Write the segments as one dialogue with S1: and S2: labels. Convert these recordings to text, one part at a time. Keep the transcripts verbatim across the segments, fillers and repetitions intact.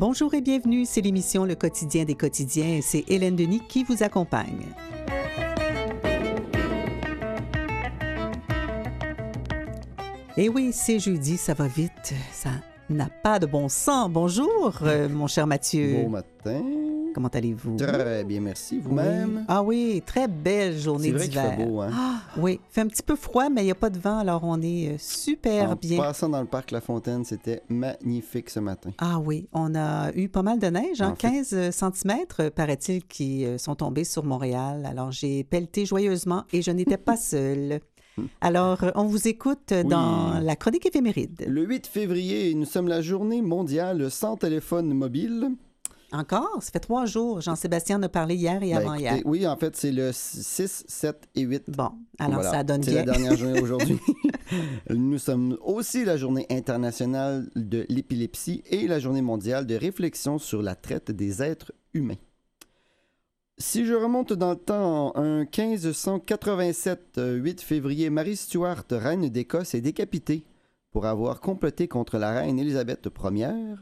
S1: Bonjour et bienvenue, c'est l'émission Le Quotidien des quotidiens et c'est Hélène Denis qui vous accompagne. Et oui, c'est jeudi, ça va vite, ça n'a pas de bon sens. Bonjour, euh, mon cher Mathieu.
S2: Bon matin.
S1: Comment allez-vous?
S2: Très bien, merci. Vous-même?
S1: Oui. Ah oui, très belle journée d'hiver.
S2: C'est vrai qu'il fait beau, hein?
S1: Ah, oui, il fait un petit peu froid, mais il n'y a pas de vent, alors on est super
S2: en
S1: bien.
S2: En passant dans le parc La Fontaine, c'était magnifique ce matin.
S1: Ah oui, on a eu pas mal de neige, hein? quinze centimètres, paraît-il, qui sont tombés sur Montréal. Alors j'ai pelleté joyeusement et je n'étais pas seule. Alors, on vous écoute dans oui. la chronique éphéméride.
S2: Le huit février, nous sommes la journée mondiale sans téléphone mobile.
S1: Encore? Ça fait trois jours. Jean-Sébastien en a parlé hier et
S2: ben,
S1: avant-hier.
S2: Écoutez, oui, en fait, c'est le six, sept et huit.
S1: Bon, alors voilà. Ça donne
S2: c'est
S1: bien.
S2: C'est la dernière journée aujourd'hui. Nous sommes aussi la journée internationale de l'épilepsie et la journée mondiale de réflexion sur la traite des êtres humains. Si je remonte dans le temps, en quinze cent quatre-vingt-sept, huit février, Marie Stuart, reine d'Écosse, est décapitée pour avoir comploté contre la reine Élisabeth Première.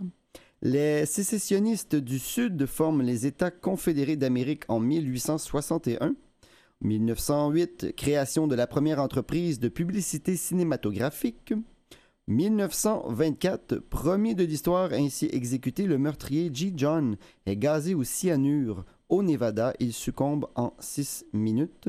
S2: Les sécessionnistes du Sud forment les États confédérés d'Amérique en mille huit cent soixante et un. mille neuf cent huit, création de la première entreprise de publicité cinématographique. mille neuf cent vingt-quatre, premier de l'histoire ainsi exécuté, le meurtrier G. John est gazé au cyanure au Nevada. Il succombe en six minutes.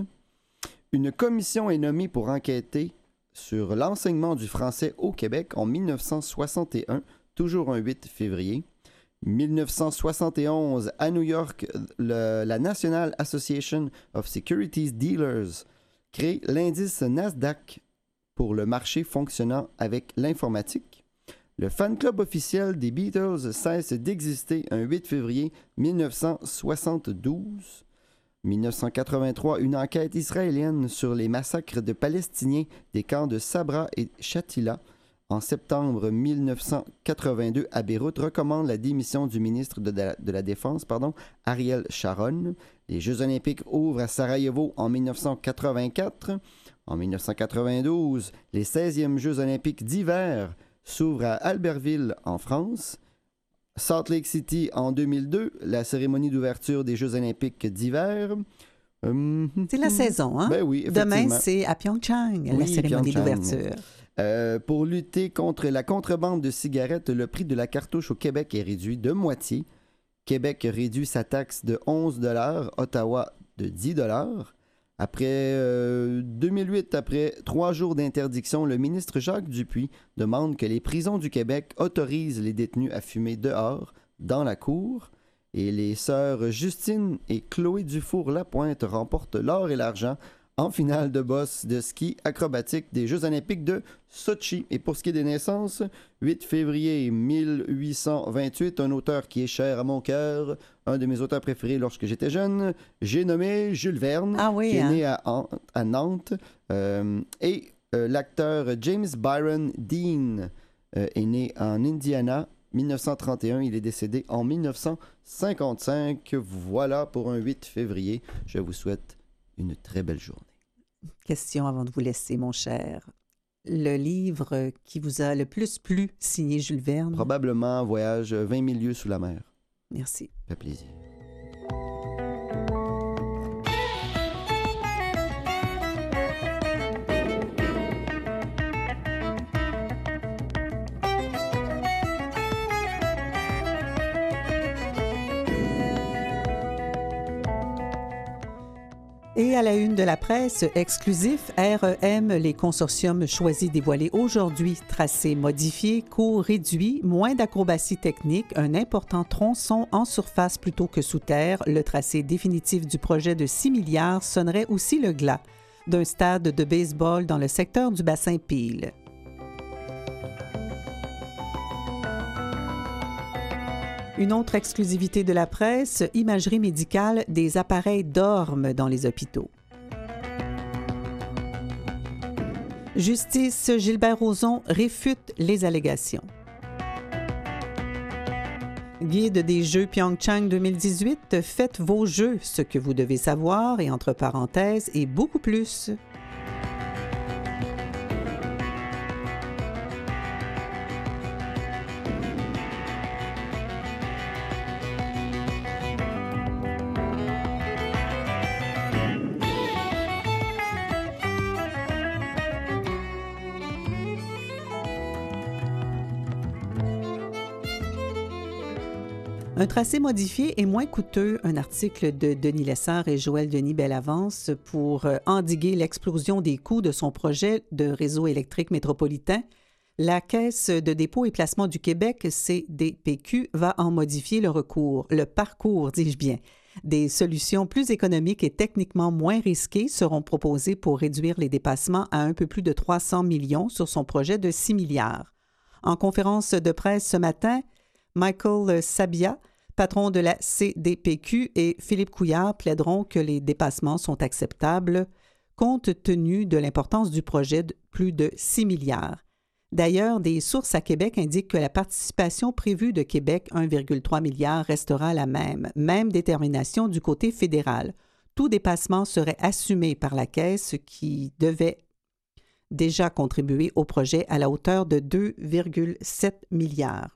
S2: Une commission est nommée pour enquêter sur l'enseignement du français au Québec en mille neuf cent soixante et un. Toujours un huit février. mille neuf cent soixante et onze, à New York, le, la National Association of Securities Dealers crée l'indice Nasdaq pour le marché fonctionnant avec l'informatique. Le fan club officiel des Beatles cesse d'exister un huit février mille neuf cent soixante-douze. mille neuf cent quatre-vingt-trois, une enquête israélienne sur les massacres de Palestiniens des camps de Sabra et Shatila en septembre mille neuf cent quatre-vingt-deux, à Beyrouth, recommande la démission du ministre de la, de la Défense, pardon, Ariel Sharon. Les Jeux olympiques ouvrent à Sarajevo en mille neuf cent quatre-vingt-quatre. En mille neuf cent quatre-vingt-douze, les seizièmes Jeux olympiques d'hiver s'ouvrent à Albertville, en France. Salt Lake City, en deux mille deux, la cérémonie d'ouverture des Jeux olympiques d'hiver.
S1: Hum, c'est la saison, hein?
S2: Ben oui,
S1: demain, c'est à Pyeongchang, oui, la cérémonie
S2: Pyeongchang.
S1: d'ouverture.
S2: Euh, pour lutter contre la contrebande de cigarettes, le prix de la cartouche au Québec est réduit de moitié. Québec réduit sa taxe de onze dollars, Ottawa de dix dollars. Après euh, deux mille huit, après trois jours d'interdiction, le ministre Jacques Dupuis demande que les prisons du Québec autorisent les détenus à fumer dehors, dans la cour. Et les sœurs Justine et Chloé Dufour-Lapointe remportent l'or et l'argent en finale de boss de ski acrobatique des Jeux olympiques de Sochi. Et pour ce qui est des naissances, huit février mille huit cent vingt-huit, un auteur qui est cher à mon cœur, un de mes auteurs préférés lorsque j'étais jeune, j'ai nommé Jules Verne,
S1: ah oui,
S2: qui
S1: hein?
S2: est né à, à Nantes. Euh, et euh, l'acteur James Byron Dean euh, est né en Indiana, mille neuf cent trente et un. Il est décédé en mille neuf cent cinquante-cinq. Voilà pour un huit février. Je vous souhaite une très belle journée.
S1: Question avant de vous laisser, mon cher. Le livre qui vous a le plus plu, signé Jules Verne?
S2: Probablement Voyage vingt mille lieues sous la mer.
S1: Merci.
S2: Ça fait plaisir.
S1: Et à la une de la presse, exclusif, R E M, les consortiums choisis dévoilés aujourd'hui, tracé modifié, coût réduit, moins d'acrobatie technique, un important tronçon en surface plutôt que sous terre. Le tracé définitif du projet de six milliards sonnerait aussi le glas d'un stade de baseball dans le secteur du bassin Peel. Une autre exclusivité de la presse, imagerie médicale, des appareils dorment dans les hôpitaux. Justice, Gilbert Rozon réfute les allégations. Guide des Jeux Pyeongchang deux mille dix-huit, faites vos jeux, ce que vous devez savoir, et entre parenthèses, et beaucoup plus. Un tracé modifié est moins coûteux, un article de Denis Lessard et Joël Denis Bellavance pour endiguer l'explosion des coûts de son projet de réseau électrique métropolitain. La Caisse de dépôt et placement du Québec, C D P Q, va en modifier le recours, le parcours, dis-je bien. Des solutions plus économiques et techniquement moins risquées seront proposées pour réduire les dépassements à un peu plus de trois cents millions sur son projet de six milliards. En conférence de presse ce matin, Michael Sabia, patron de la C D P Q, et Philippe Couillard plaideront que les dépassements sont acceptables compte tenu de l'importance du projet de plus de six milliards. D'ailleurs, des sources à Québec indiquent que la participation prévue de Québec, un virgule trois milliard, restera la même. Même détermination du côté fédéral. Tout dépassement serait assumé par la Caisse qui devait déjà contribuer au projet à la hauteur de deux virgule sept milliards.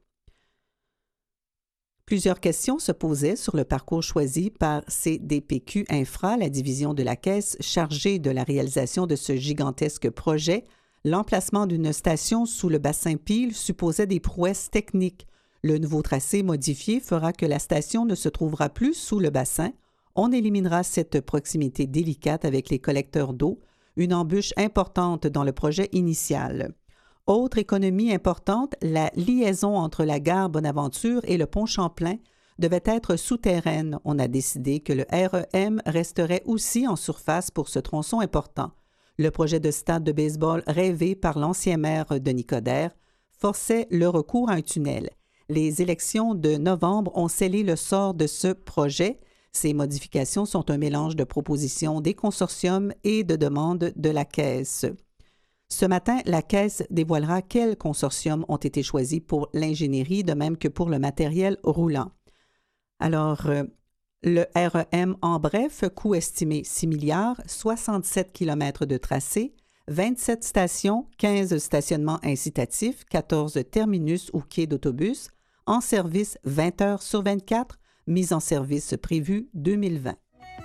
S1: Plusieurs questions se posaient sur le parcours choisi par C D P Q Infra, la division de la Caisse chargée de la réalisation de ce gigantesque projet. L'emplacement d'une station sous le bassin Peel supposait des prouesses techniques. Le nouveau tracé modifié fera que la station ne se trouvera plus sous le bassin. On éliminera cette proximité délicate avec les collecteurs d'eau, une embûche importante dans le projet initial. Autre économie importante, la liaison entre la gare Bonaventure et le pont Champlain devait être souterraine. On a décidé que le R E M resterait aussi en surface pour ce tronçon important. Le projet de stade de baseball rêvé par l'ancien maire Denis Coderre forçait le recours à un tunnel. Les élections de novembre ont scellé le sort de ce projet. Ces modifications sont un mélange de propositions des consortiums et de demandes de la Caisse. Ce matin, la Caisse dévoilera quels consortiums ont été choisis pour l'ingénierie, de même que pour le matériel roulant. Alors, euh, le R E M en bref, coût estimé six milliards, soixante-sept kilomètres de tracé, vingt-sept stations, quinze stationnements incitatifs, quatorze terminus ou quais d'autobus, en service vingt heures sur vingt-quatre, mise en service prévue deux mille vingt.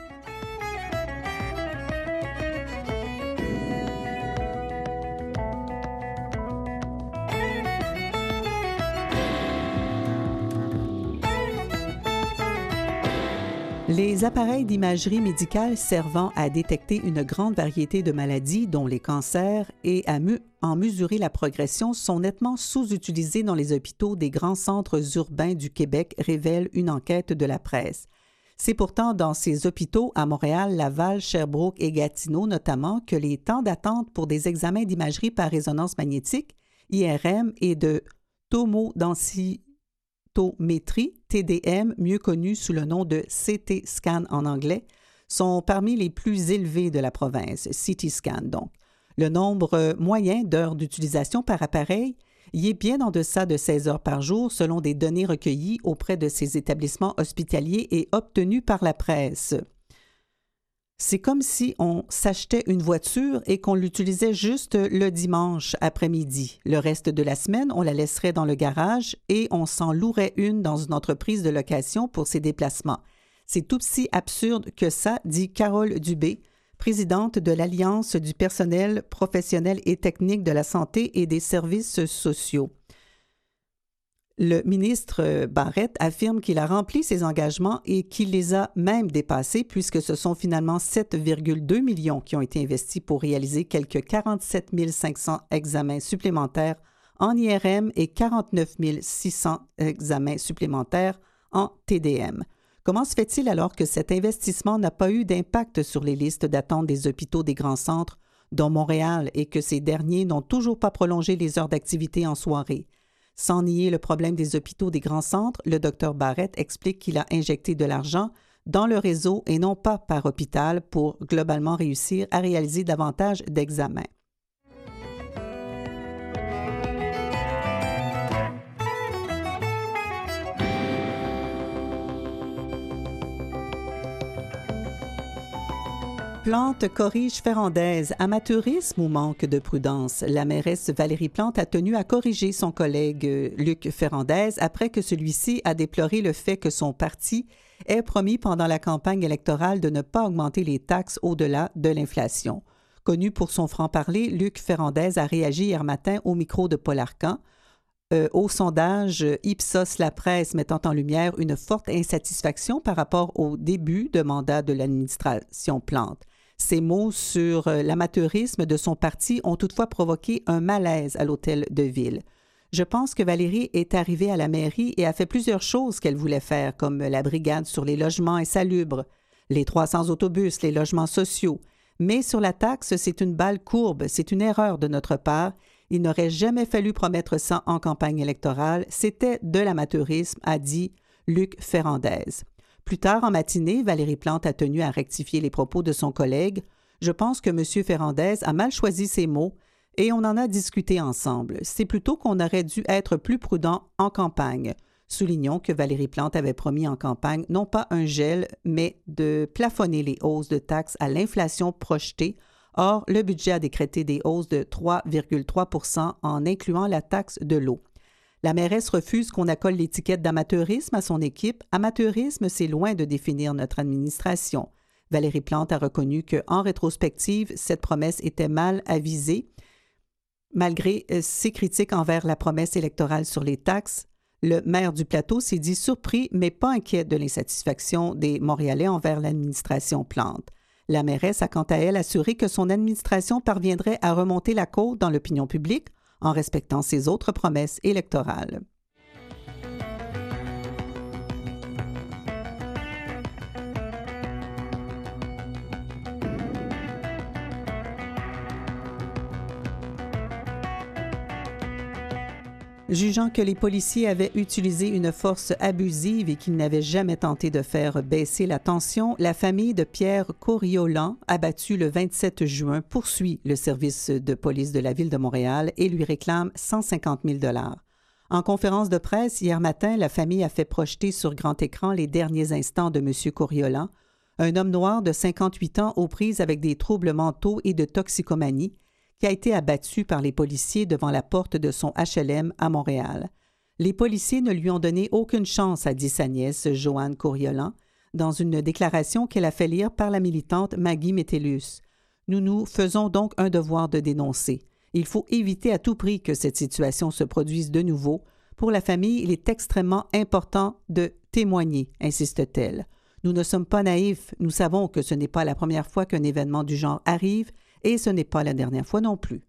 S1: Les appareils d'imagerie médicale servant à détecter une grande variété de maladies, dont les cancers, et à mu- en mesurer la progression sont nettement sous-utilisés dans les hôpitaux des grands centres urbains du Québec, révèle une enquête de la presse. C'est pourtant dans ces hôpitaux à Montréal, Laval, Sherbrooke et Gatineau notamment que les temps d'attente pour des examens d'imagerie par résonance magnétique, I R M, et de tomodensitométrie, T D M, mieux connu sous le nom de C T scan en anglais, sont parmi les plus élevés de la province, C T scan donc. Le nombre moyen d'heures d'utilisation par appareil y est bien en deçà de seize heures par jour selon des données recueillies auprès de ces établissements hospitaliers et obtenues par la presse. C'est comme si on s'achetait une voiture et qu'on l'utilisait juste le dimanche après-midi. Le reste de la semaine, on la laisserait dans le garage et on s'en louerait une dans une entreprise de location pour ses déplacements. C'est tout aussi absurde que ça, dit Carole Dubé, présidente de l'Alliance du personnel professionnel et technique de la santé et des services sociaux. Le ministre Barrette affirme qu'il a rempli ses engagements et qu'il les a même dépassés puisque ce sont finalement sept virgule deux millions qui ont été investis pour réaliser quelques quarante-sept mille cinq cents examens supplémentaires en I R M et quarante-neuf mille six cents examens supplémentaires en T D M. Comment se fait-il alors que cet investissement n'a pas eu d'impact sur les listes d'attente des hôpitaux des grands centres, dont Montréal, et que ces derniers n'ont toujours pas prolongé les heures d'activité en soirée? Sans nier le problème des hôpitaux des grands centres, le docteur Barrette explique qu'il a injecté de l'argent dans le réseau et non pas par hôpital pour globalement réussir à réaliser davantage d'examens. Plante corrige Ferrandaise. Amateurisme ou manque de prudence? La mairesse Valérie Plante a tenu à corriger son collègue Luc Ferrandaise après que celui-ci a déploré le fait que son parti ait promis pendant la campagne électorale de ne pas augmenter les taxes au-delà de l'inflation. Connu pour son franc-parler, Luc Ferrandaise a réagi hier matin au micro de Paul Arcan. euh, au sondage Ipsos La Presse mettant en lumière une forte insatisfaction par rapport au début de mandat de l'administration Plante. Ces mots sur euh, l'amateurisme de son parti ont toutefois provoqué un malaise à l'hôtel de ville. Je pense que Valérie est arrivée à la mairie et a fait plusieurs choses qu'elle voulait faire, comme la brigade sur les logements insalubres, les trois cents autobus, les logements sociaux. Mais sur la taxe, c'est une balle courbe, c'est une erreur de notre part. Il n'aurait jamais fallu promettre ça en campagne électorale. C'était de l'amateurisme, a dit Luc Ferrandez. Plus tard en matinée, Valérie Plante a tenu à rectifier les propos de son collègue. Je pense que M. Ferrandez a mal choisi ses mots et on en a discuté ensemble. C'est plutôt qu'on aurait dû être plus prudent en campagne. Soulignons que Valérie Plante avait promis en campagne non pas un gel, mais de plafonner les hausses de taxes à l'inflation projetée. Or, le budget a décrété des hausses de trois virgule trois pour cent en incluant la taxe de l'eau. La mairesse refuse qu'on accole l'étiquette d'amateurisme à son équipe. Amateurisme, c'est loin de définir notre administration. Valérie Plante a reconnu qu'en rétrospective, cette promesse était mal avisée. Malgré ses critiques envers la promesse électorale sur les taxes, le maire du plateau s'est dit surpris, mais pas inquiet de l'insatisfaction des Montréalais envers l'administration Plante. La mairesse a quant à elle assuré que son administration parviendrait à remonter la côte dans l'opinion publique en respectant ses autres promesses électorales. Jugeant que les policiers avaient utilisé une force abusive et qu'ils n'avaient jamais tenté de faire baisser la tension, la famille de Pierre Coriolan, abattu le vingt-sept juin, poursuit le service de police de la Ville de Montréal et lui réclame cent cinquante mille dollars. En conférence de presse, hier matin, la famille a fait projeter sur grand écran les derniers instants de M. Coriolan, un homme noir de cinquante-huit ans aux prises avec des troubles mentaux et de toxicomanie, qui a été abattu par les policiers devant la porte de son H L M à Montréal. Les policiers ne lui ont donné aucune chance, a dit sa nièce, Joanne Coriolan, dans une déclaration qu'elle a fait lire par la militante Maggie Métellus. Nous nous faisons donc un devoir de dénoncer. Il faut éviter à tout prix que cette situation se produise de nouveau. Pour la famille, il est extrêmement important de témoigner, insiste-t-elle. Nous ne sommes pas naïfs, nous savons que ce n'est pas la première fois qu'un événement du genre arrive, et ce n'est pas la dernière fois non plus.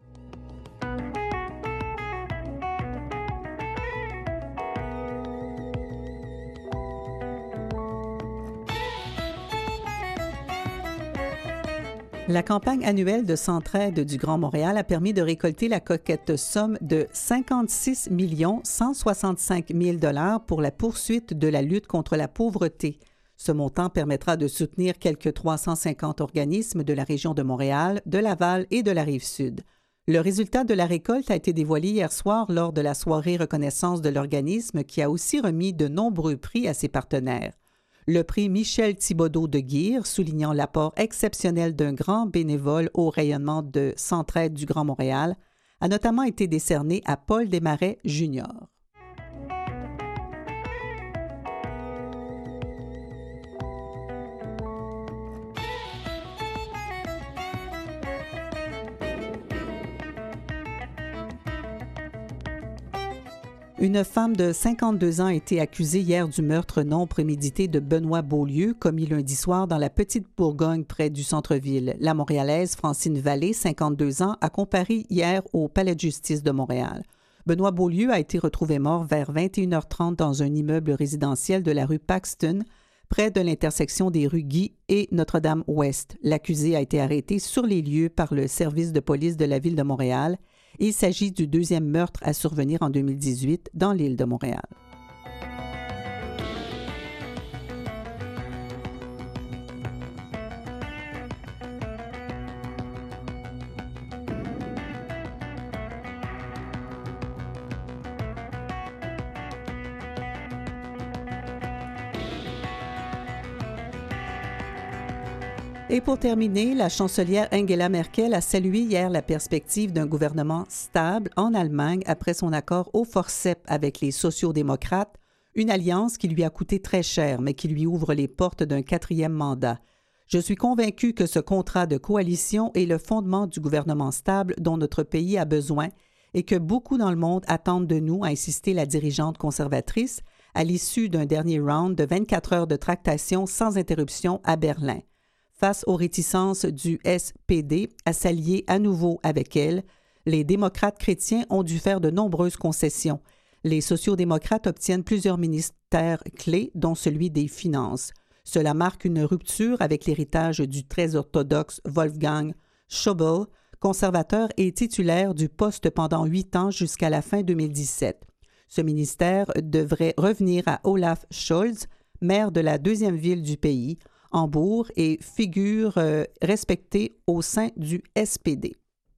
S1: La campagne annuelle de Centraide du Grand Montréal a permis de récolter la coquette somme de cinquante-six millions cent soixante-cinq mille dollars pour la poursuite de la lutte contre la pauvreté. Ce montant permettra de soutenir quelques trois cent cinquante organismes de la région de Montréal, de Laval et de la Rive-Sud. Le résultat de la récolte a été dévoilé hier soir lors de la soirée reconnaissance de l'organisme qui a aussi remis de nombreux prix à ses partenaires. Le prix Michel Thibodeau de Guire, soulignant l'apport exceptionnel d'un grand bénévole au rayonnement de Centraide du Grand Montréal, a notamment été décerné à Paul Desmarais Junior Une femme de cinquante-deux ans a été accusée hier du meurtre non prémédité de Benoît Beaulieu, commis lundi soir dans la Petite Bourgogne près du centre-ville. La Montréalaise Francine Vallée, cinquante-deux ans, a comparé hier au Palais de justice de Montréal. Benoît Beaulieu a été retrouvé mort vers vingt et une heures trente dans un immeuble résidentiel de la rue Paxton, près de l'intersection des rues Guy et Notre-Dame-Ouest. L'accusé a été arrêté sur les lieux par le service de police de la Ville de Montréal. Il s'agit du deuxième meurtre à survenir en deux mille dix-huit dans l'île de Montréal. Et pour terminer, la chancelière Angela Merkel a salué hier la perspective d'un gouvernement stable en Allemagne après son accord au forceps avec les sociaux-démocrates, une alliance qui lui a coûté très cher, mais qui lui ouvre les portes d'un quatrième mandat. Je suis convaincu que ce contrat de coalition est le fondement du gouvernement stable dont notre pays a besoin et que beaucoup dans le monde attendent de nous, a insisté la dirigeante conservatrice à l'issue d'un dernier round de vingt-quatre heures de tractation sans interruption à Berlin. Face aux réticences du S P D à s'allier à nouveau avec elle, les démocrates chrétiens ont dû faire de nombreuses concessions. Les sociodémocrates obtiennent plusieurs ministères clés, dont celui des Finances. Cela marque une rupture avec l'héritage du très orthodoxe Wolfgang Schäuble, conservateur et titulaire du poste pendant huit ans jusqu'à la fin deux mille dix-sept. Ce ministère devrait revenir à Olaf Scholz, maire de la deuxième ville du pays, Hambourg, et figure euh, respectée au sein du S P D.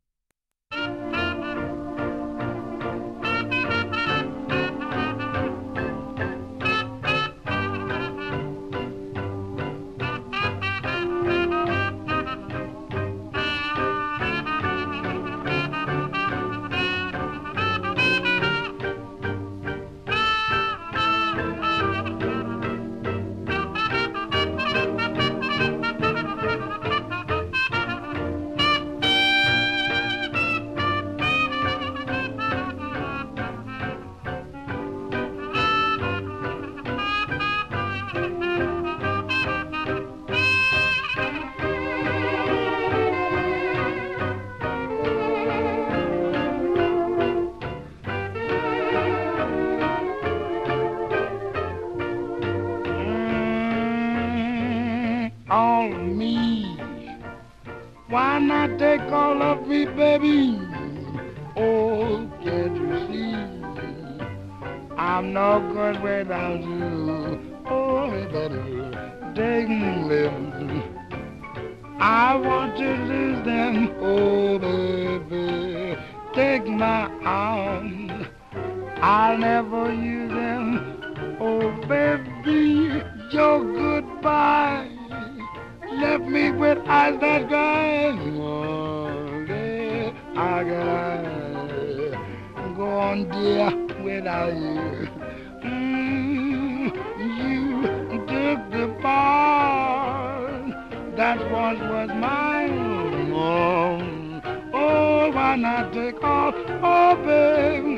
S3: Why not take all of me, baby? Oh, can't you see? I'm no good without you. Oh, baby, take me. I want to lose them. Oh, baby, take my arms. I'll never use them. Oh, baby, your goodbye left me with eyes that cry. Oh, yeah, I gotta go on, dear, without you. Mm, you took the part that once was mine. Oh, oh, why not take off? Oh, baby.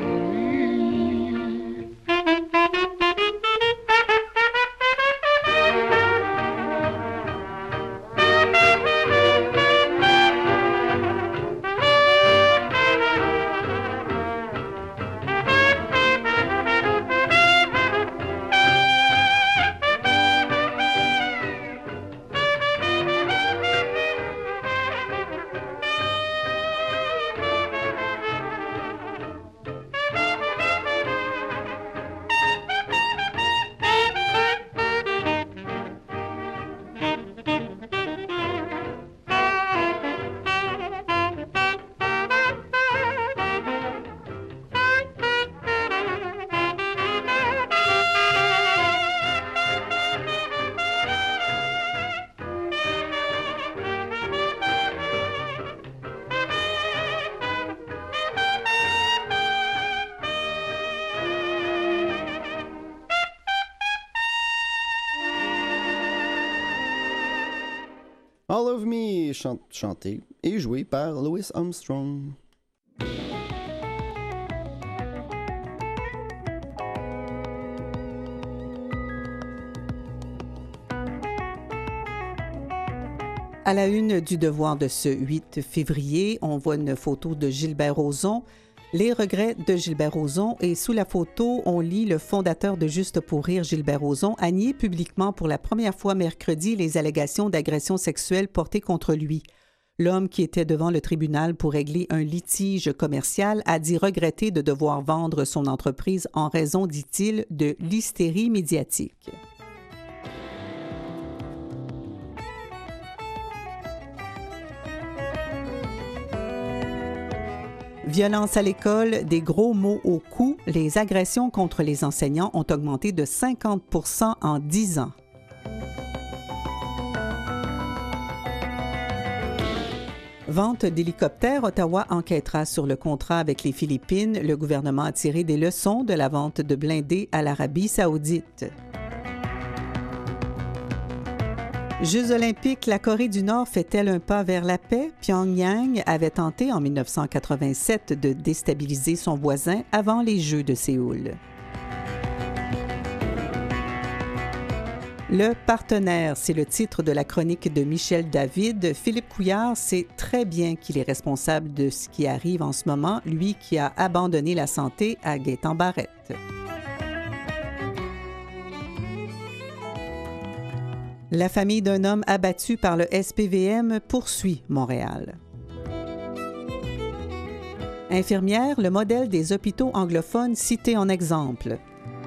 S2: All of Me, chant- chanté et joué par Louis Armstrong.
S1: À la une du Devoir de ce huit février, on voit une photo de Gilbert Rozon. Les regrets de Gilbert Rozon, et sous la photo, on lit le fondateur de Juste pour rire, Gilbert Rozon, a nié publiquement pour la première fois mercredi les allégations d'agression sexuelle portées contre lui. L'homme qui était devant le tribunal pour régler un litige commercial a dit regretter de devoir vendre son entreprise en raison, dit-il, de l'hystérie médiatique. Violence à l'école, des gros mots au cou, les agressions contre les enseignants ont augmenté de cinquante pour cent en dix ans. Vente d'hélicoptères, Ottawa enquêtera sur le contrat avec les Philippines. Le gouvernement a tiré des leçons de la vente de blindés à l'Arabie saoudite. Jeux olympiques, la Corée du Nord fait-elle un pas vers la paix? Pyongyang avait tenté en dix-neuf cent quatre-vingt-sept de déstabiliser son voisin avant les Jeux de Séoul. Le partenaire, c'est le titre de la chronique de Michel David. Philippe Couillard sait très bien qu'il est responsable de ce qui arrive en ce moment, lui qui a abandonné la santé à Gaétan Barrette. La famille d'un homme abattu par le S P V M poursuit Montréal. Infirmière, le modèle des hôpitaux anglophones cité en exemple.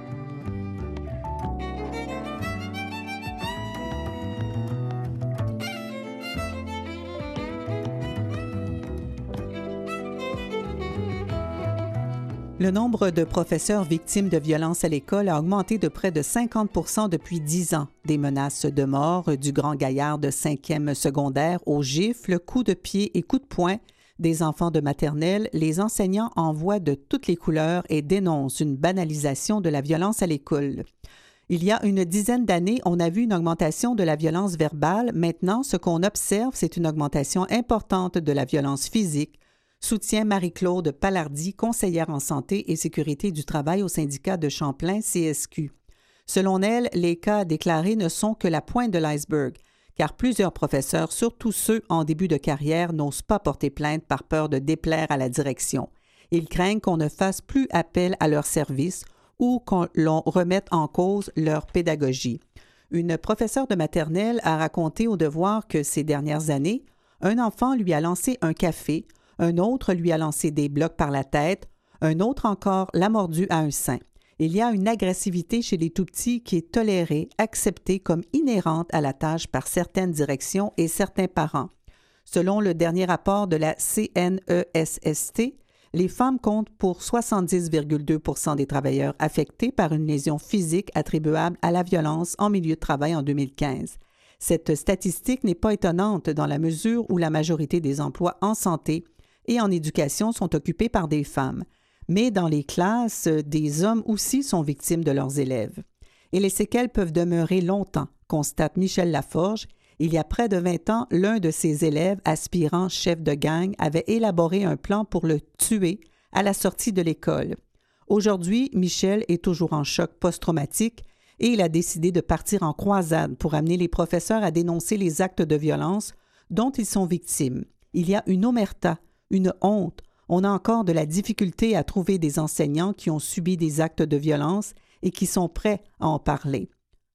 S1: Le nombre de professeurs victimes de violences à l'école a augmenté de près de cinquante pour cent depuis dix ans. Des menaces de mort, du grand gaillard de cinquième secondaire aux gifles, coups de pied et coups de poing, des enfants de maternelle, les enseignants en voient de toutes les couleurs et dénoncent une banalisation de la violence à l'école. Il y a une dizaine d'années, on a vu une augmentation de la violence verbale. Maintenant, ce qu'on observe, c'est une augmentation importante de la violence physique, soutient Marie-Claude Palardy, conseillère en santé et sécurité du travail au syndicat de Champlain C S Q. Selon elle, les cas déclarés ne sont que la pointe de l'iceberg, car plusieurs professeurs, surtout ceux en début de carrière, n'osent pas porter plainte par peur de déplaire à la direction. Ils craignent qu'on ne fasse plus appel à leurs services ou qu'on l'on remette en cause leur pédagogie. Une professeure de maternelle a raconté au Devoir que ces dernières années, un enfant lui a lancé un café, un autre lui a lancé des blocs par la tête, un autre encore l'a mordu à un sein. Il y a une agressivité chez les tout-petits qui est tolérée, acceptée comme inhérente à la tâche par certaines directions et certains parents. Selon le dernier rapport de la C N E S S T, les femmes comptent pour soixante-dix virgule deux pour cent des travailleurs affectés par une lésion physique attribuable à la violence en milieu de travail en deux mille quinze. Cette statistique n'est pas étonnante dans la mesure où la majorité des emplois en santé et en éducation sont occupés par des femmes. Mais dans les classes, des hommes aussi sont victimes de leurs élèves. Et les séquelles peuvent demeurer longtemps, constate Michel Laforge. Il y a près de vingt ans, l'un de ses élèves, aspirant chef de gang, avait élaboré un plan pour le tuer à la sortie de l'école. Aujourd'hui, Michel est toujours en choc post-traumatique et il a décidé de partir en croisade pour amener les professeurs à dénoncer les actes de violence dont ils sont victimes. Il y a une omerta, une honte. On a encore de la difficulté à trouver des enseignants qui ont subi des actes de violence et qui sont prêts à en parler.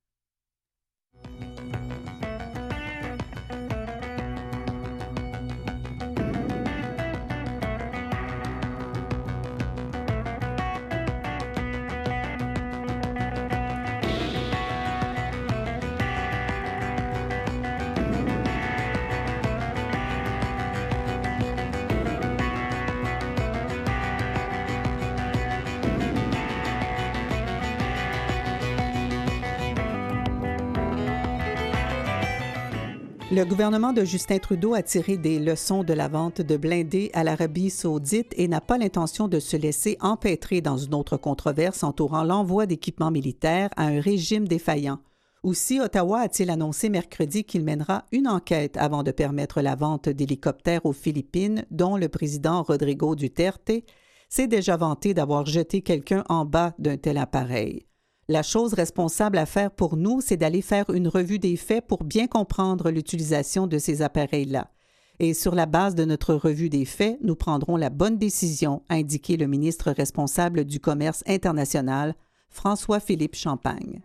S1: Le gouvernement de Justin Trudeau a tiré des leçons de la vente de blindés à l'Arabie saoudite et n'a pas l'intention de se laisser empêtrer dans une autre controverse entourant l'envoi d'équipements militaires à un régime défaillant. Aussi, Ottawa a-t-il annoncé mercredi qu'il mènera une enquête avant de permettre la vente d'hélicoptères aux Philippines, dont le président Rodrigo Duterte s'est déjà vanté d'avoir jeté quelqu'un en bas d'un tel appareil. La chose responsable à faire pour nous, c'est d'aller faire une revue des faits pour bien comprendre l'utilisation de ces appareils-là. Et sur la base de notre revue des faits, nous prendrons la bonne décision, a indiqué le ministre responsable du Commerce international, François-Philippe Champagne.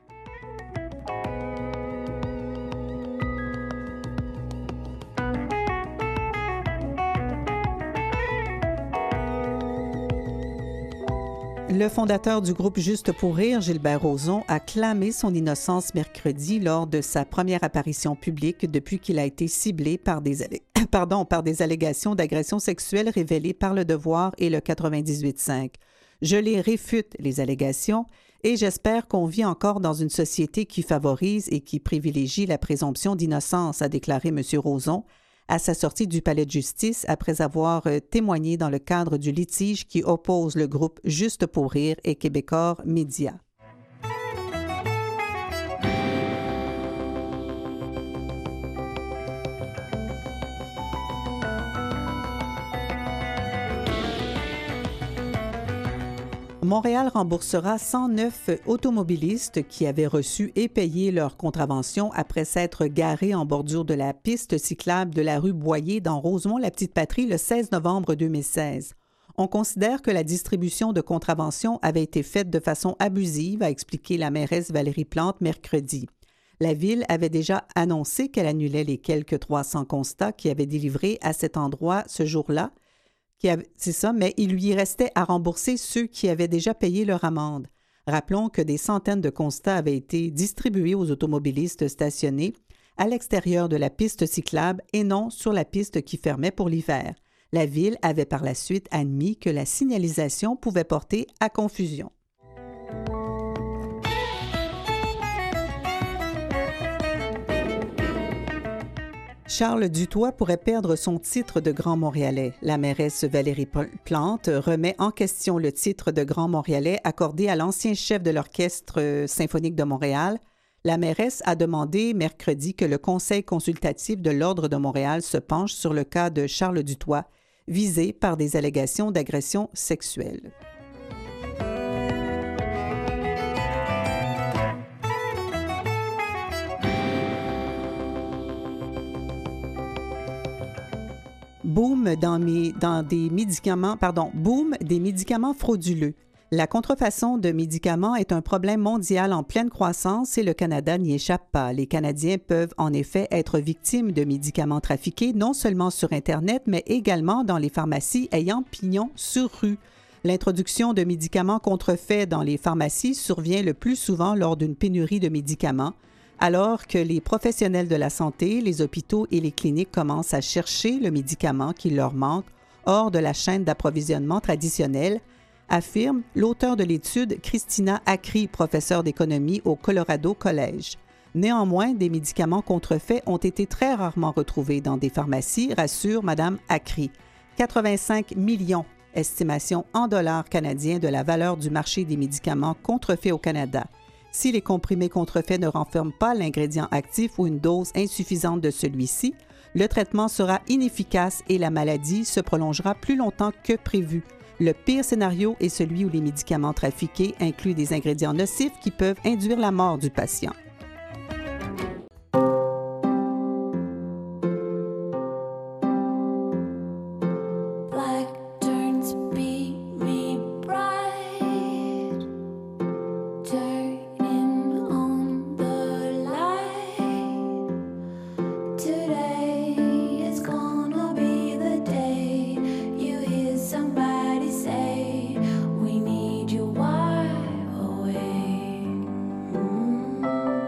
S1: Le fondateur du groupe Juste pour rire, Gilbert Rozon, a clamé son innocence mercredi lors de sa première apparition publique depuis qu'il a été ciblé par des, allé... Pardon, par des allégations d'agression sexuelle révélées par Le Devoir et le quatre-vingt-dix-huit cinq. Je les réfute, les allégations, et j'espère qu'on vit encore dans une société qui favorise et qui privilégie la présomption d'innocence, a déclaré M. Rozon à sa sortie du palais de justice après avoir témoigné dans le cadre du litige qui oppose le groupe Juste pour rire et Québecor Média. Montréal remboursera cent neuf automobilistes qui avaient reçu et payé leur contravention après s'être garés en bordure de la piste cyclable de la rue Boyer dans Rosemont-la-Petite-Patrie le seize novembre deux mille seize. On considère que la distribution de contraventions avait été faite de façon abusive, a expliqué la mairesse Valérie Plante mercredi. La Ville avait déjà annoncé qu'elle annulait les quelques trois cents constats qui avaient délivrés à cet endroit ce jour-là. Qui avait, c'est ça, mais il lui restait à rembourser ceux qui avaient déjà payé leur amende. Rappelons que des centaines de constats avaient été distribués aux automobilistes stationnés à l'extérieur de la piste cyclable et non sur la piste qui fermait pour l'hiver. La Ville avait par la suite admis que la signalisation pouvait porter à confusion. Charles Dutoit pourrait perdre son titre de Grand Montréalais. La mairesse Valérie Plante remet en question le titre de Grand Montréalais accordé à l'ancien chef de l'Orchestre symphonique de Montréal. La mairesse a demandé mercredi que le Conseil consultatif de l'Ordre de Montréal se penche sur le cas de Charles Dutoit, visé par des allégations d'agression sexuelle. Boom dans, mes, dans des médicaments, pardon, boom des médicaments frauduleux. La contrefaçon de médicaments est un problème mondial en pleine croissance et le Canada n'y échappe pas. Les Canadiens peuvent en effet être victimes de médicaments trafiqués non seulement sur Internet, mais également dans les pharmacies ayant pignon sur rue. L'introduction de médicaments contrefaits dans les pharmacies survient le plus souvent lors d'une pénurie de médicaments, alors que les professionnels de la santé, les hôpitaux et les cliniques commencent à chercher le médicament qui leur manque hors de la chaîne d'approvisionnement traditionnelle, affirme l'auteur de l'étude Christina Acri, professeure d'économie au Colorado College. Néanmoins, des médicaments contrefaits ont été très rarement retrouvés dans des pharmacies, rassure Mme Acri. quatre-vingt-cinq millions, estimation en dollars canadiens de la valeur du marché des médicaments contrefaits au Canada. Si les comprimés contrefaits ne renferment pas l'ingrédient actif ou une dose insuffisante de celui-ci, le traitement sera inefficace et la maladie se prolongera plus longtemps que prévu. Le pire scénario est celui où les médicaments trafiqués incluent des ingrédients nocifs qui peuvent induire la mort du patient.
S4: Away. Mm-hmm.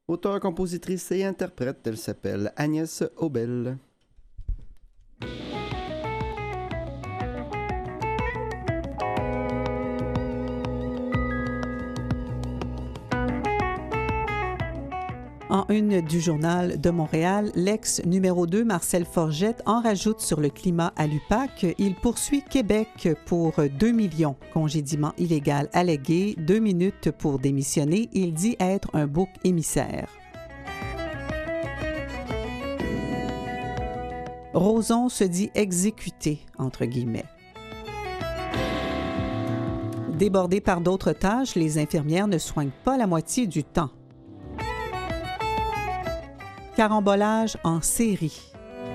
S2: Auteure, compositrice et interprète, elle s'appelle Agnès Obel.
S1: En une du Journal de Montréal, l'ex numéro deux, Marcel Forget, en rajoute sur le climat à l'U P A C. Il poursuit Québec pour deux millions. Congédiement illégal allégué, deux minutes pour démissionner. Il dit être un bouc émissaire. Roson se dit exécuté, entre guillemets. Débordées par d'autres tâches, les infirmières ne soignent pas la moitié du temps. Carambolage en série.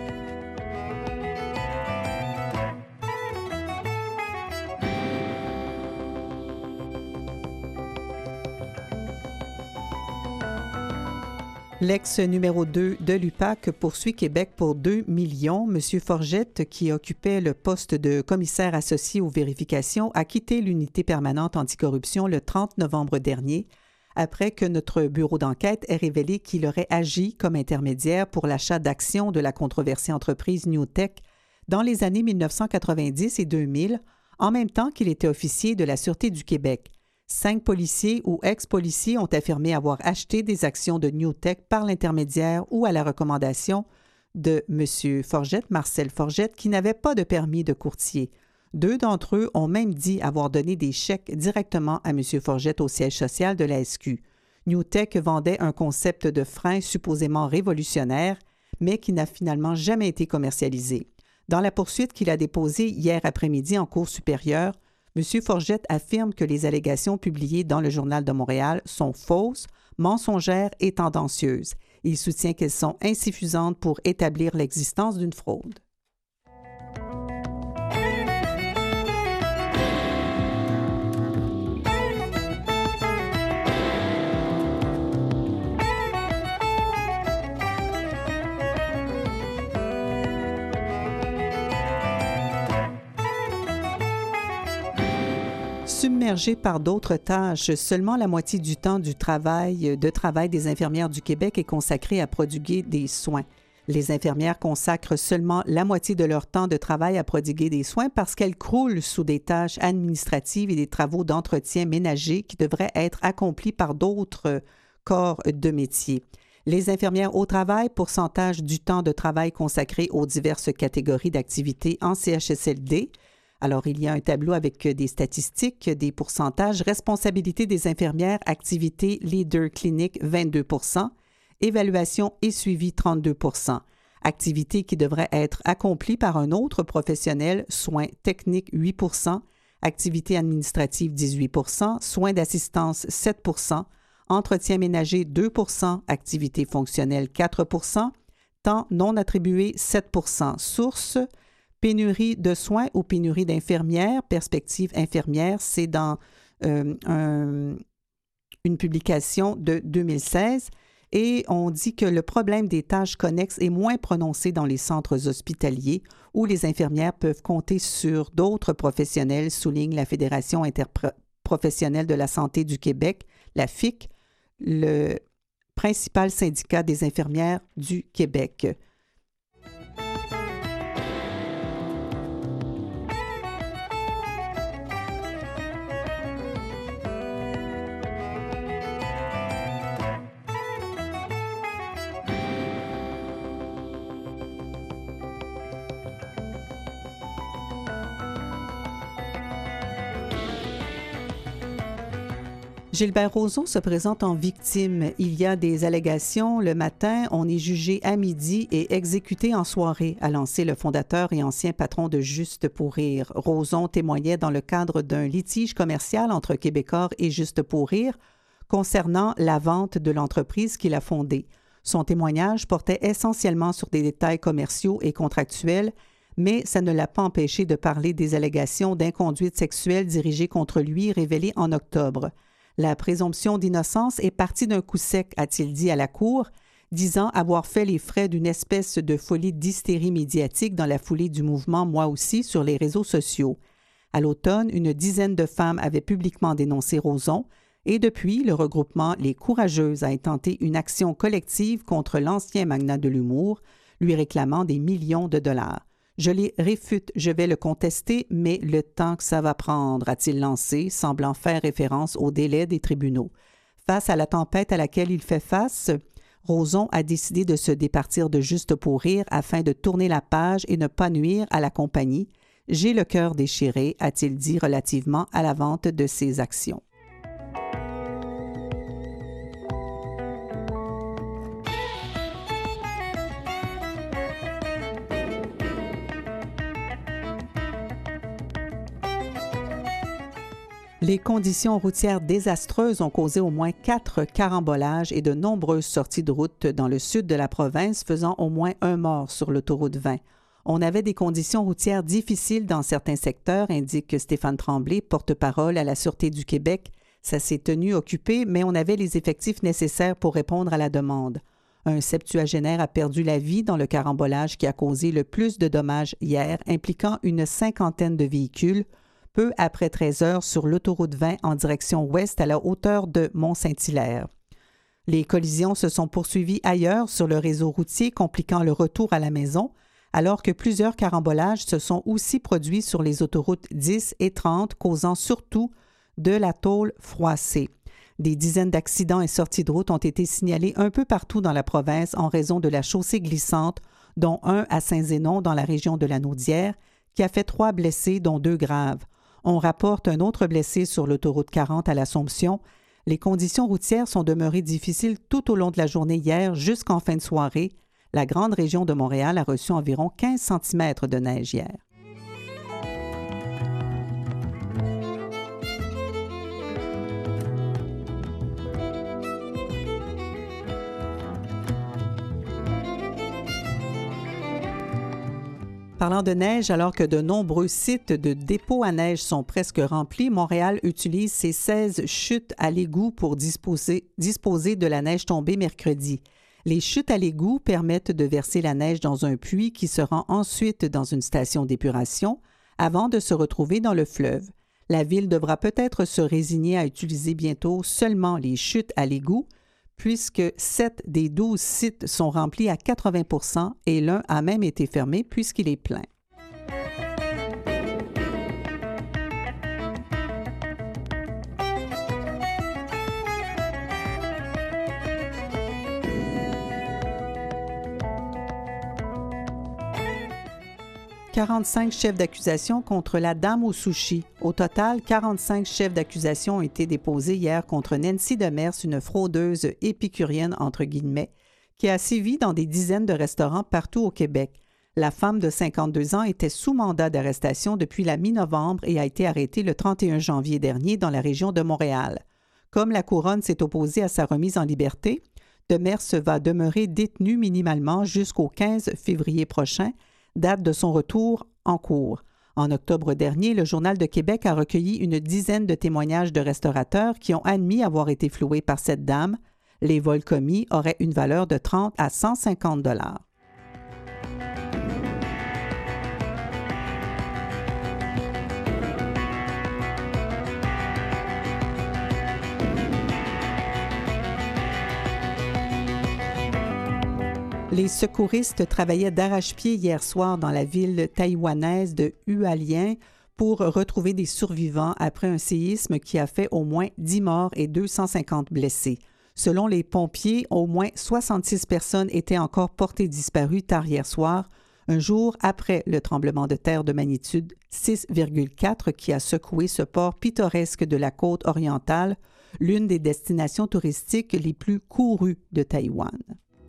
S1: L'ex numéro deux de l'U P A C poursuit Québec pour deux millions. Monsieur Forget, qui occupait le poste de commissaire associé aux vérifications, a quitté l'unité permanente anticorruption le trente novembre dernier, après que notre bureau d'enquête ait révélé qu'il aurait agi comme intermédiaire pour l'achat d'actions de la controversée entreprise Newtek dans les années mille neuf cent quatre-vingt-dix et deux mille, en même temps qu'il était officier de la Sûreté du Québec. Cinq policiers ou ex-policiers ont affirmé avoir acheté des actions de Newtek par l'intermédiaire ou à la recommandation de M. Forget, Marcel Forget, qui n'avait pas de permis de courtier. Deux d'entre eux ont même dit avoir donné des chèques directement à M. Forget au siège social de la S Q. Newtek vendait un concept de frein supposément révolutionnaire, mais qui n'a finalement jamais été commercialisé. Dans la poursuite qu'il a déposée hier après-midi en Cour supérieure, M. Forget affirme que les allégations publiées dans le Journal de Montréal sont fausses, mensongères et tendancieuses. Il soutient qu'elles sont insuffisantes pour établir l'existence d'une fraude. Submergée par d'autres tâches, seulement la moitié du temps du travail, de travail des infirmières du Québec est consacré à prodiguer des soins. Les infirmières consacrent seulement la moitié de leur temps de travail à prodiguer des soins parce qu'elles croulent sous des tâches administratives et des travaux d'entretien ménager qui devraient être accomplis par d'autres corps de métier. Les infirmières au travail, pourcentage du temps de travail consacré aux diverses catégories d'activités en C H S L D. Alors, il y a un tableau avec des statistiques, des pourcentages. Responsabilité des infirmières, activité leader clinique, vingt-deux pour cent. Évaluation et suivi, trente-deux pour cent. Activité qui devrait être accomplie par un autre professionnel, soins techniques, huit pour cent. Activité administrative, dix-huit pour cent. Soins d'assistance, sept pour cent. Entretien ménager, deux pour cent. Activité fonctionnelle, quatre pour cent. Temps non attribué, sept pour cent. Source, pénurie de soins ou pénurie d'infirmières, perspective infirmière, c'est dans euh, un, une publication de deux mille seize et on dit que le problème des tâches connexes est moins prononcé dans les centres hospitaliers où les infirmières peuvent compter sur d'autres professionnels, souligne la Fédération interprofessionnelle de la santé du Québec, la F I C, le principal syndicat des infirmières du Québec. Gilbert Rozon se présente en victime. Il y a des allégations. Le matin, on est jugé à midi et exécuté en soirée, a lancé le fondateur et ancien patron de Juste pour rire. Rozon témoignait dans le cadre d'un litige commercial entre Québecor et Juste pour rire concernant la vente de l'entreprise qu'il a fondée. Son témoignage portait essentiellement sur des détails commerciaux et contractuels, mais ça ne l'a pas empêché de parler des allégations d'inconduite sexuelle dirigées contre lui révélées en octobre. La présomption d'innocence est partie d'un coup sec, a-t-il dit à la Cour, disant avoir fait les frais d'une espèce de folie d'hystérie médiatique dans la foulée du mouvement Moi aussi sur les réseaux sociaux. À l'automne, une dizaine de femmes avaient publiquement dénoncé Rozon Et depuis, le regroupement Les Courageuses a intenté une action collective contre l'ancien magnat de l'humour, lui réclamant des millions de dollars. « Je les réfute, je vais le contester, mais le temps que ça va prendre », a-t-il lancé, semblant faire référence au délai des tribunaux. Face à la tempête à laquelle il fait face, Rozon a décidé de se départir de Juste pour rire afin de tourner la page et ne pas nuire à la compagnie. « J'ai le cœur déchiré », a-t-il dit relativement à la vente de ses actions. Les conditions routières désastreuses ont causé au moins quatre carambolages et de nombreuses sorties de route dans le sud de la province, faisant au moins un mort sur l'autoroute vingt. On avait des conditions routières difficiles dans certains secteurs, indique Stéphane Tremblay, porte-parole à la Sûreté du Québec. Ça s'est tenu occupé, mais on avait les effectifs nécessaires pour répondre à la demande. Un septuagénaire a perdu la vie dans le carambolage qui a causé le plus de dommages hier, impliquant une cinquantaine de véhicules, peu après treize heures sur l'autoroute vingt en direction ouest à la hauteur de Mont-Saint-Hilaire. Les collisions se sont poursuivies ailleurs sur le réseau routier, compliquant le retour à la maison, alors que plusieurs carambolages se sont aussi produits sur les autoroutes dix et trente, causant surtout de la tôle froissée. Des dizaines d'accidents et sorties de route ont été signalés un peu partout dans la province en raison de la chaussée glissante, dont un à Saint-Zénon dans la région de la Naudière, qui a fait trois blessés, dont deux graves. On rapporte un autre blessé sur l'autoroute quarante à l'Assomption. Les conditions routières sont demeurées difficiles tout au long de la journée hier jusqu'en fin de soirée. La grande région de Montréal a reçu environ quinze centimètres de neige hier. Parlant de neige, alors que de nombreux sites de dépôt à neige sont presque remplis, Montréal utilise ses seize chutes à l'égout pour disposer, disposer de la neige tombée mercredi. Les chutes à l'égout permettent de verser la neige dans un puits qui se rend ensuite dans une station d'épuration avant de se retrouver dans le fleuve. La Ville devra peut-être se résigner à utiliser bientôt seulement les chutes à l'égout, puisque sept des douze sites sont remplis à quatre-vingts pour cent et l'un a même été fermé puisqu'il est plein. quarante-cinq chefs d'accusation contre la dame au sushi. Au total, quarante-cinq chefs d'accusation ont été déposés hier contre Nancy Demers, une fraudeuse épicurienne entre guillemets, qui a sévi dans des dizaines de restaurants partout au Québec. La femme de cinquante-deux ans était sous mandat d'arrestation depuis la mi-novembre et a été arrêtée le trente et un janvier dernier dans la région de Montréal. Comme la Couronne s'est opposée à sa remise en liberté, Demers va demeurer détenue minimalement jusqu'au quinze février prochain, date de son retour en cours. En octobre dernier, le Journal de Québec a recueilli une dizaine de témoignages de restaurateurs qui ont admis avoir été floués par cette dame. Les vols commis auraient une valeur de trente à cent cinquante dollars. Les secouristes travaillaient d'arrache-pied hier soir dans la ville taïwanaise de Hualien pour retrouver des survivants après un séisme qui a fait au moins dix morts et deux cent cinquante blessés. Selon les pompiers, au moins soixante-six personnes étaient encore portées disparues tard hier soir, un jour après le tremblement de terre de magnitude six virgule quatre qui a secoué ce port pittoresque de la côte orientale, l'une des destinations touristiques les plus courues de Taïwan.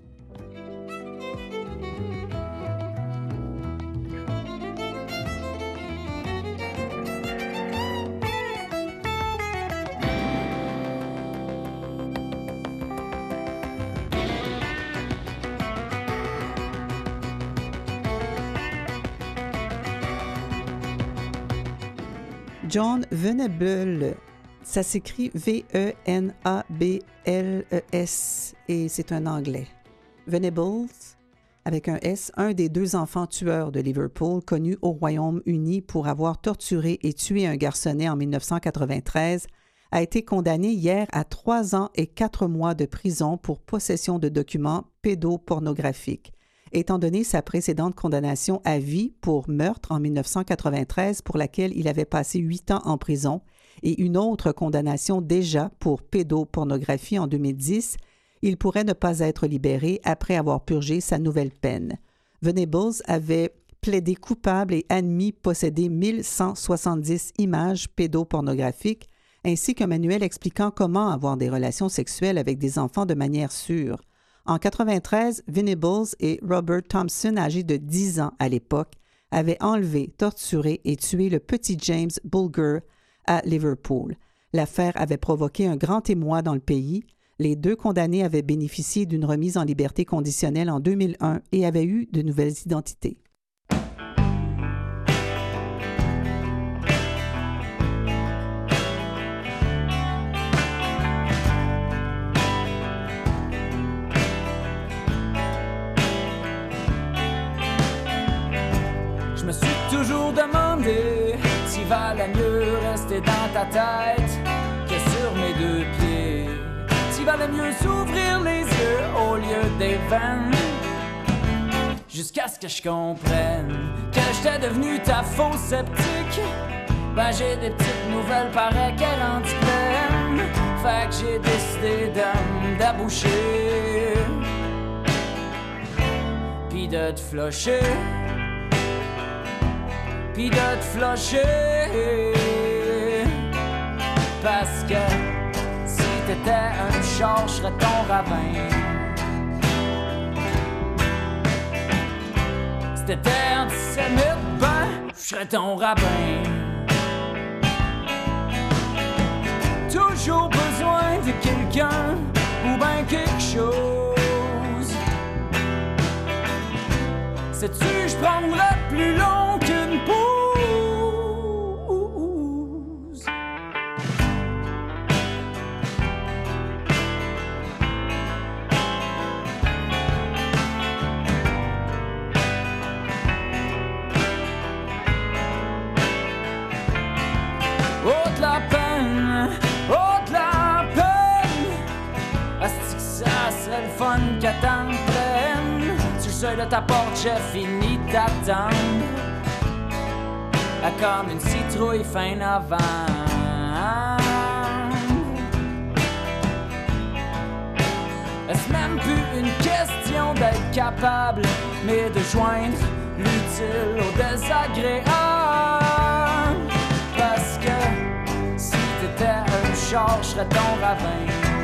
S1: John Venables, ça s'écrit V E N A B L E S et c'est un Anglais. Venables, avec un S, un des deux enfants tueurs de Liverpool, connu au Royaume-Uni pour avoir torturé et tué un garçonnet en dix-neuf cent quatre-vingt-treize, a été condamné hier à trois ans et quatre mois de prison pour possession de documents pédopornographiques. Étant donné sa précédente condamnation à vie pour meurtre en dix-neuf cent quatre-vingt-treize, pour laquelle il avait passé huit ans en prison, et une autre condamnation déjà pour pédopornographie en deux mille dix, il pourrait ne pas être libéré après avoir purgé sa nouvelle peine. Venables avait plaidé coupable et admis posséder mille cent soixante-dix images pédopornographiques, ainsi qu'un manuel expliquant comment avoir des relations sexuelles avec des enfants de manière sûre. En mille neuf cent quatre-vingt-treize, Venables et Robert Thompson, âgés de dix ans à l'époque, avaient enlevé, torturé et tué le petit James Bulger à Liverpool. L'affaire avait provoqué un grand émoi dans le pays. Les deux condamnés avaient bénéficié d'une remise en liberté conditionnelle en deux mille un et avaient eu de nouvelles identités.
S4: Je me suis toujours demandé s'il valait mieux rester dans ta tête que sur mes deux pieds. S'il valait mieux s'ouvrir les yeux au lieu des veines. Jusqu'à ce que je comprenne que j'étais devenu ta fausse sceptique. Ben j'ai des petites nouvelles, paraît qu'elle en dit pleine. Fait que j'ai décidé de me déboucher pis de te flusher. Pis de te flusher. Parce que si t'étais un char, j'serais ton ravin. Si t'étais antisémite, ben j'serais ton rabbin. Toujours besoin de quelqu'un ou ben quelque chose. Sais-tu, j'prendrais plus long qu'une pause. Oh de la peine, oh de la peine. Asti que ça serait le fun qu'à t'en prenne. Sur le seuil de ta porte, j'ai fini d'attendre. Comme une citrouille fin novembre. Est-ce même plus une question d'être capable, mais de joindre l'utile au désagréable? Parce que si t'étais un char, j'serais ton ravin.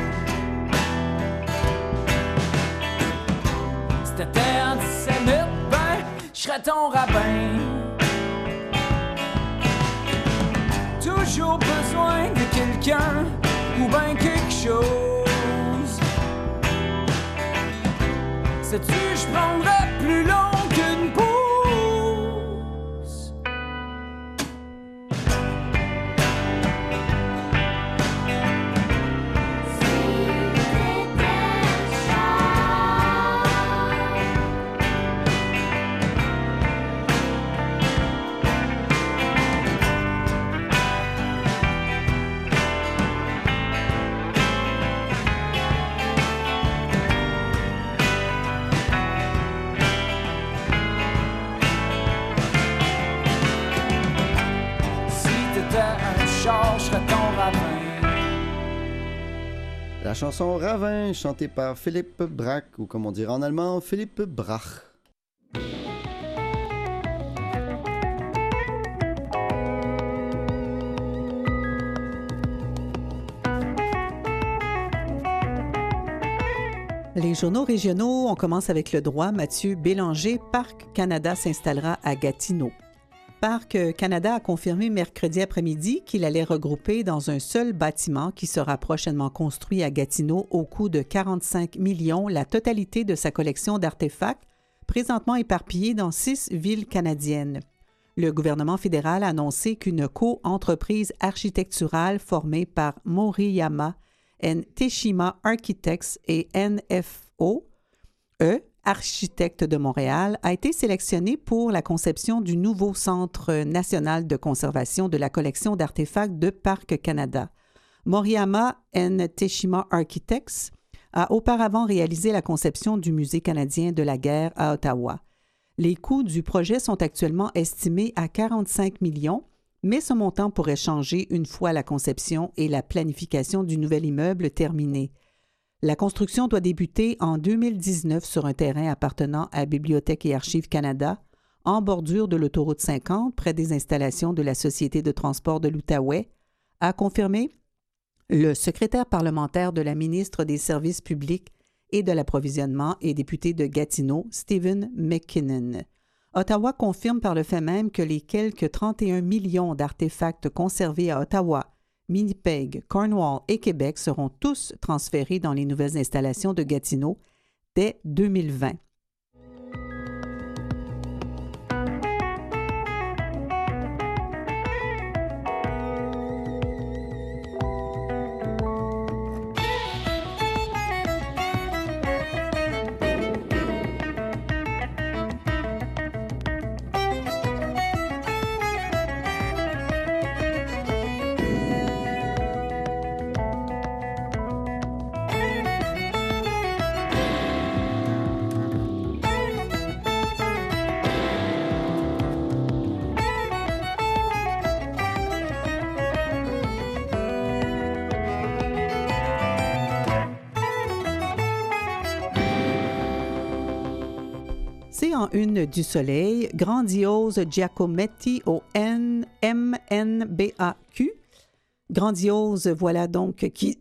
S4: Si t'étais antisémite, ben j'serais ton rabbin. Toujours besoin de quelqu'un ou ben quelque chose. Sais-tu, je prendrais plus long qu'une pause.
S2: La chanson Ravin, chantée par Philippe Brach, ou comme on dirait en allemand, Philippe Brach.
S1: Les journaux régionaux, on commence avec le droit. Mathieu Bélanger, Parc Canada s'installera à Gatineau. Parc Canada a confirmé mercredi après-midi qu'il allait regrouper dans un seul bâtiment qui sera prochainement construit à Gatineau au coût de quarante-cinq millions la totalité de sa collection d'artefacts, présentement éparpillés dans six villes canadiennes. Le gouvernement fédéral a annoncé qu'une co-entreprise architecturale formée par Moriyama and Teshima Architects et N F O, E, architecte de Montréal, a été sélectionnée pour la conception du nouveau Centre national de conservation de la collection d'artefacts de Parc Canada. Moriyama and Teshima Architects a auparavant réalisé la conception du Musée canadien de la guerre à Ottawa. Les coûts du projet sont actuellement estimés à quarante-cinq millions, mais ce montant pourrait changer une fois la conception et la planification du nouvel immeuble terminés. La construction doit débuter en deux mille dix-neuf sur un terrain appartenant à Bibliothèque et Archives Canada, en bordure de l'autoroute cinquante, près des installations de la Société de transport de l'Outaouais, a confirmé le secrétaire parlementaire de la ministre des Services publics et de l'approvisionnement et député de Gatineau, Stephen McKinnon. Ottawa confirme par le fait même que les quelques trente et un millions d'artefacts conservés à Ottawa, Winnipeg, Cornwall et Québec seront tous transférés dans les nouvelles installations de Gatineau dès deux mille vingt. En une du Soleil, Grandiose Giacometti au N M N B A Q. Grandiose, voilà donc qui...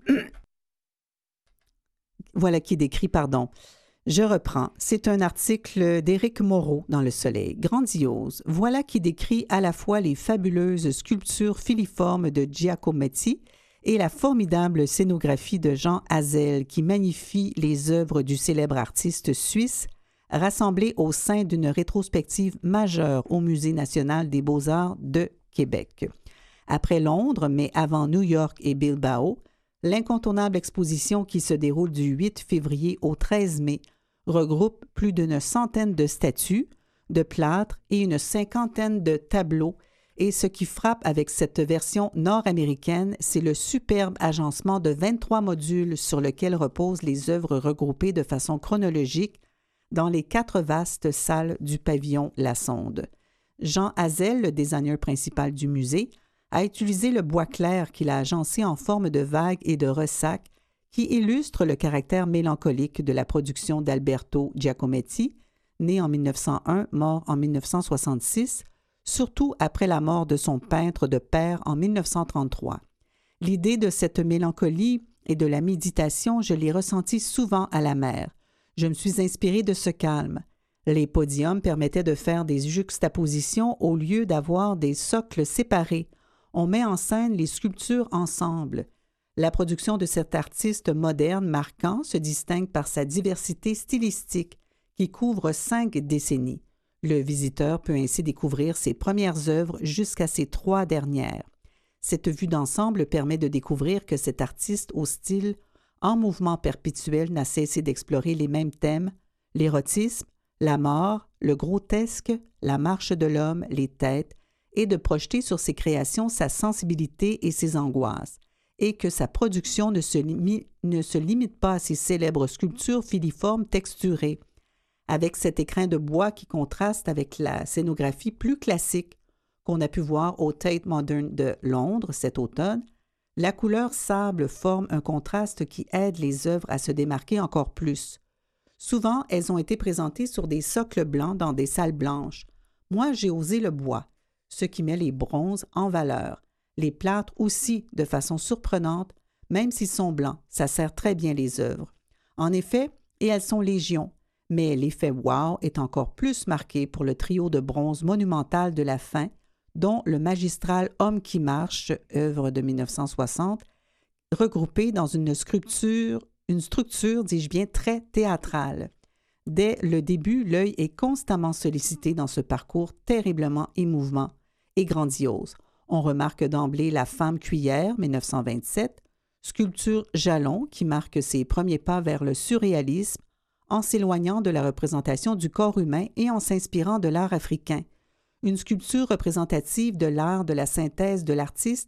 S1: voilà qui décrit, pardon. Je reprends. C'est un article d'Éric Moreau dans Le Soleil. Grandiose, voilà qui décrit à la fois les fabuleuses sculptures filiformes de Giacometti et la formidable scénographie de Jean Hazel qui magnifie les œuvres du célèbre artiste suisse rassemblés au sein d'une rétrospective majeure au Musée national des beaux-arts de Québec. Après Londres, mais avant New York et Bilbao, l'incontournable exposition qui se déroule du huit février au treize mai regroupe plus d'une centaine de statues, de plâtres et une cinquantaine de tableaux. Et ce qui frappe avec cette version nord-américaine, c'est le superbe agencement de vingt-trois modules sur lesquels reposent les œuvres regroupées de façon chronologique dans les quatre vastes salles du pavillon La Sonde. Jean Hazel, le designer principal du musée, a utilisé le bois clair qu'il a agencé en forme de vagues et de ressacs qui illustre le caractère mélancolique de la production d'Alberto Giacometti, né en mille neuf cent un, mort en mille neuf cent soixante-six, surtout après la mort de son peintre de père en mille neuf cent trente-trois. L'idée de cette mélancolie et de la méditation, je l'ai ressentie souvent à la mer. Je me suis inspirée de ce calme. Les podiums permettaient de faire des juxtapositions au lieu d'avoir des socles séparés. On met en scène les sculptures ensemble. La production de cet artiste moderne marquant se distingue par sa diversité stylistique qui couvre cinq décennies. Le visiteur peut ainsi découvrir ses premières œuvres jusqu'à ses trois dernières. Cette vue d'ensemble permet de découvrir que cet artiste au style en mouvement perpétuel n'a cessé d'explorer les mêmes thèmes, l'érotisme, la mort, le grotesque, la marche de l'homme, les têtes, et de projeter sur ses créations sa sensibilité et ses angoisses, et que sa production ne se, limi- ne se limite pas à ses célèbres sculptures filiformes texturées, avec cet écrin de bois qui contraste avec la scénographie plus classique qu'on a pu voir au Tate Modern de Londres cet automne. La couleur sable forme un contraste qui aide les œuvres à se démarquer encore plus. Souvent, elles ont été présentées sur des socles blancs dans des salles blanches. Moi, j'ai osé le bois, ce qui met les bronzes en valeur. Les plâtres aussi, de façon surprenante, même s'ils sont blancs, ça sert très bien les œuvres. En effet, et elles sont légion, mais l'effet wow est encore plus marqué pour le trio de bronze monumental de la fin, dont le magistral Homme qui marche, œuvre de mille neuf cent soixante, regroupé dans une structure, une structure, dis-je bien, très théâtrale. Dès le début, l'œil est constamment sollicité dans ce parcours terriblement émouvant et grandiose. On remarque d'emblée la femme cuillère, mille neuf cent vingt-sept, sculpture jalon qui marque ses premiers pas vers le surréalisme en s'éloignant de la représentation du corps humain et en s'inspirant de l'art africain. Une sculpture représentative de l'art de la synthèse de l'artiste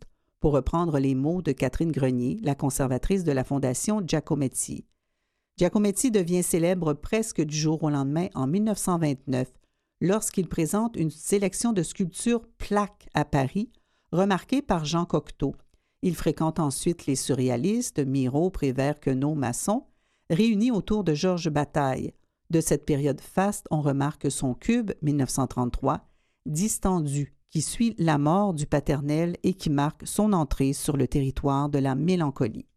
S1: pour reprendre les mots de Catherine Grenier, la conservatrice de la Fondation Giacometti. Giacometti devient célèbre presque du jour au lendemain en mille neuf cent vingt-neuf, lorsqu'il présente une sélection de sculptures plaques à Paris, remarquée par Jean Cocteau. Il fréquente ensuite les surréalistes, Miro, Prévert, Queneau, Masson, réunis autour de Georges Bataille. De cette période faste, on remarque son cube, mille neuf cent trente-trois, distendu, qui suit la mort du paternel et qui marque son entrée sur le territoire de la mélancolie.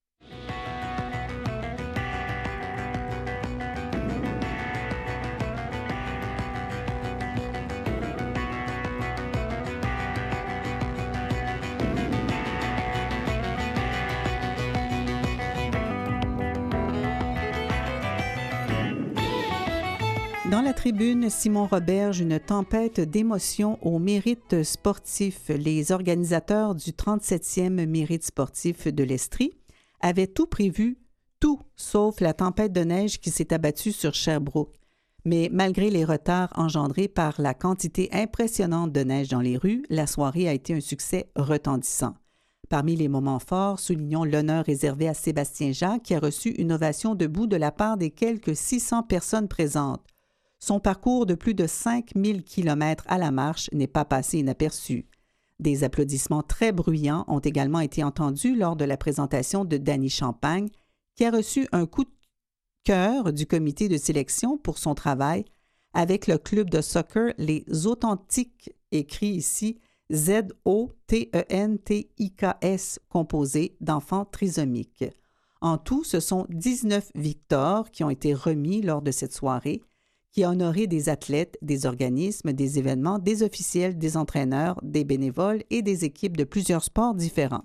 S1: Dans la tribune, Simon Roberge, une tempête d'émotions au mérite sportif. Les organisateurs du trente-septième mérite sportif de l'Estrie avaient tout prévu, tout sauf la tempête de neige qui s'est abattue sur Sherbrooke. Mais malgré les retards engendrés par la quantité impressionnante de neige dans les rues, la soirée a été un succès retentissant. Parmi les moments forts, soulignons l'honneur réservé à Sébastien Jacques qui a reçu une ovation debout de la part des quelques six cents personnes présentes. Son parcours de plus de cinq mille kilomètres à la marche n'est pas passé inaperçu. Des applaudissements très bruyants ont également été entendus lors de la présentation de Danny Champagne, qui a reçu un coup de cœur du comité de sélection pour son travail avec le club de soccer Les Authentiques, écrit ici Z O T E N T I K S, composé d'enfants trisomiques. En tout, ce sont dix-neuf victoires qui ont été remis lors de cette soirée, qui a honoré des athlètes, des organismes, des événements, des officiels, des entraîneurs, des bénévoles et des équipes de plusieurs sports différents.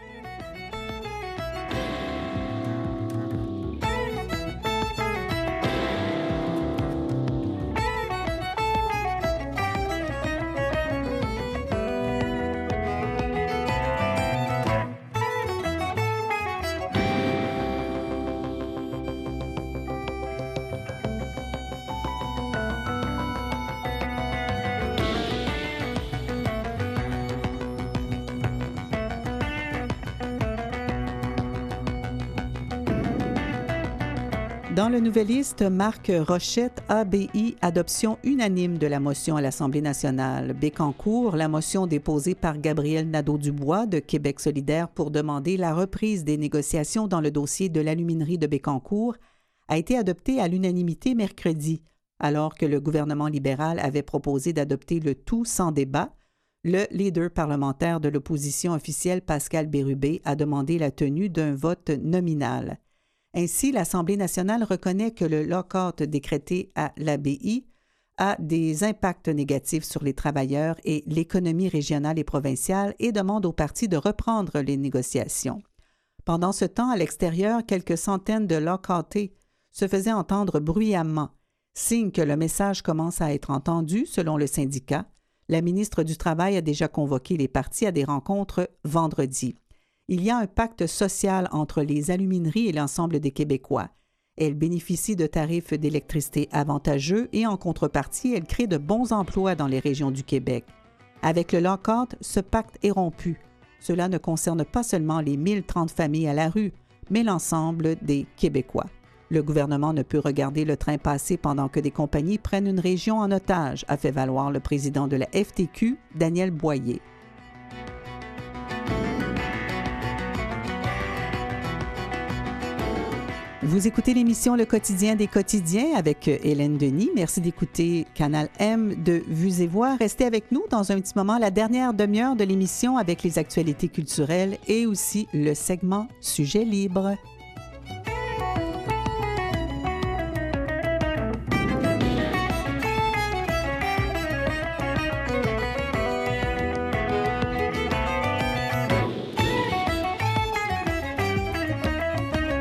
S1: Dans le Nouvelliste, Marc Rochette, A B I, adoption unanime de la motion à l'Assemblée nationale. Bécancour, la motion déposée par Gabriel Nadeau-Dubois de Québec solidaire pour demander la reprise des négociations dans le dossier de l'aluminerie de Bécancour a été adoptée à l'unanimité mercredi, alors que le gouvernement libéral avait proposé d'adopter le tout sans débat. Le leader parlementaire de l'opposition officielle, Pascal Bérubé, a demandé la tenue d'un vote nominal. Ainsi, l'Assemblée nationale reconnaît que le lock-out décrété à l'A B I a des impacts négatifs sur les travailleurs et l'économie régionale et provinciale et demande aux partis de reprendre les négociations. Pendant ce temps, à l'extérieur, quelques centaines de lock-outés se faisaient entendre bruyamment, signe que le message commence à être entendu, selon le syndicat. La ministre du Travail a déjà convoqué les partis à des rencontres vendredi. Il y a un pacte social entre les alumineries et l'ensemble des Québécois. Elles bénéficient de tarifs d'électricité avantageux et en contrepartie, elles créent de bons emplois dans les régions du Québec. Avec le lock-out, ce pacte est rompu. Cela ne concerne pas seulement les mille trente familles à la rue, mais l'ensemble des Québécois. Le gouvernement ne peut regarder le train passer pendant que des compagnies prennent une région en otage, a fait valoir le président de la F T Q, Daniel Boyer. Vous écoutez l'émission Le Quotidien des quotidiens avec Hélène Denis. Merci d'écouter Canal M de Vues et Voix. Restez avec nous dans un petit moment, la dernière demi-heure de l'émission avec les actualités culturelles et aussi le segment Sujet libre.